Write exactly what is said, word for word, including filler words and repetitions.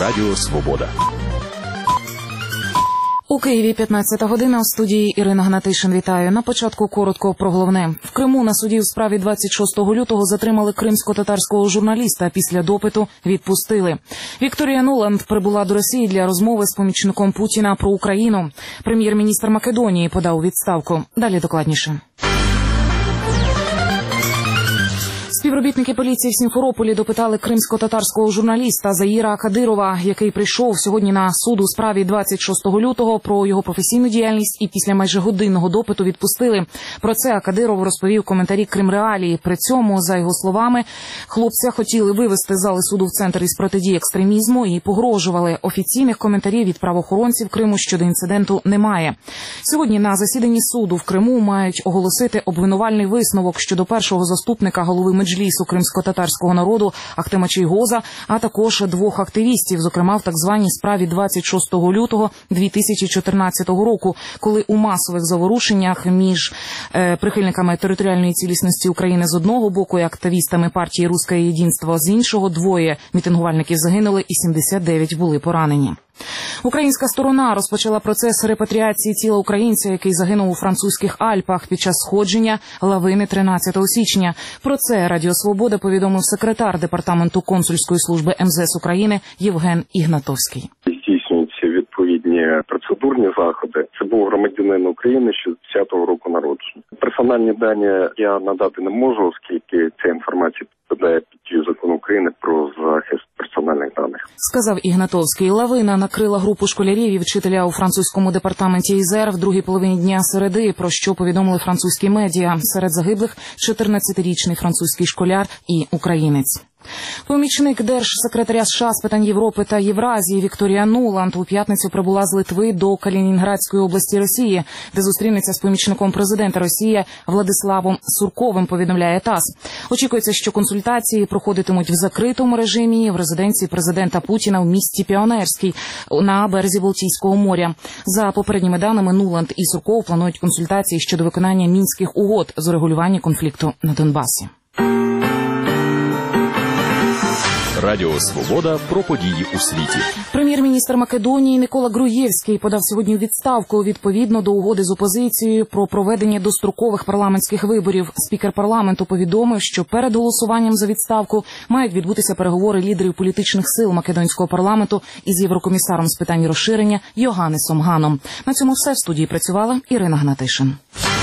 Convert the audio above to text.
Радіо Свобода. У Києві п'ятнадцята година, у студії Ірина Гнатишин. Вітаю. На початку коротко про головне. В Криму на суді у справі двадцять шостого лютого затримали кримсько-татарського журналіста. Після допиту відпустили. Вікторія Нуланд прибула до Росії для розмови з помічником Путіна про Україну. Прем'єр-міністр Македонії подав у відставку. Далі докладніше. Співробітники поліції в Сімферополі допитали кримсько-татарського журналіста Заїра Кадирова, який прийшов сьогодні на суд у справі двадцять шостого лютого про його професійну діяльність і після майже годинного допиту відпустили. Про це Кадиров розповів коментарі Кримреалії. При цьому, за його словами, хлопця хотіли вивезти з зали суду в Центр із протидії екстремізму і погрожували. Офіційних коментарів від правоохоронців Криму щодо інциденту немає. Сьогодні на засіданні суду в Криму мають оголосити обвинувальний висновок щодо першого заступника голови Меджлісу кримсько-татарського народу Ахтема Чийгоза, а також двох активістів, зокрема в так званій справі двадцять шостого лютого дві тисячі чотирнадцятого року, коли у масових заворушеннях між е, прихильниками територіальної цілісності України з одного боку і активістами партії «Русське єдинство» з іншого, двоє мітингувальників загинули і сімдесят дев'ять були поранені. Українська сторона розпочала процес репатріації тіла українця, який загинув у французьких Альпах під час сходження лавини тринадцятого січня. Про це Радіо Свобода повідомив секретар Департаменту консульської служби ем зе ес України Євген Ігнатовський. Здійснюються відповідні процедурні заходи. Це був громадянин України шістдесятого року народження. Персональні дані я надати не можу, оскільки ця інформація підпадає під дію закону України про захист персональних даних. Сказав Ігнатовський. Лавина накрила групу школярів і вчителя у французькому департаменті Ізер в другій половині дня середи, про що повідомили французькі медіа. Серед загиблих чотирнадцятирічний французький школяр і українець. Помічник держсекретаря США з питань Європи та Євразії Вікторія Нуланд у п'ятницю прибула з Литви до Калінінградської області Росії, де зустрінеться з помічником президента Росії Владиславом Сурковим, повідомляє ТАСС. Очікується, що консультації проходитимуть в закритому режимі в резиденції президента Путіна в місті Піонерський на березі Балтійського моря. За попередніми даними, Нуланд і Сурков планують консультації щодо виконання мінських угод з урегулювання конфлікту на Донбасі. Радіо Свобода про події у світі. Прем'єр-міністр Македонії Микола Груєвський подав сьогодні у відставку відповідно до угоди з опозицією про проведення дострокових парламентських виборів. Спікер парламенту повідомив, що перед голосуванням за відставку мають відбутися переговори лідерів політичних сил македонського парламенту із єврокомісаром з питань розширення Йоганнесом Ганом. На цьому все. В студії працювала Ірина Гнатишин.